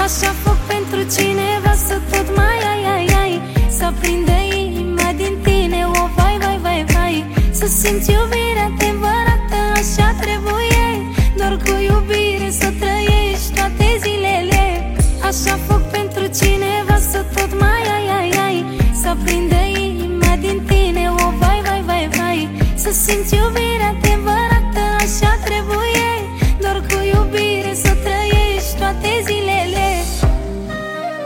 Așa foc pentru cineva să tot mai ai. Să aprinde inima din tine, o vai. Să simți iubirea adevărată, așa trebuie. Doar cu iubire să trăiești toate zilele. Așa foc pentru cineva să tot mai ai. Să aprinde inima din tine, o vai. Să simți iubirea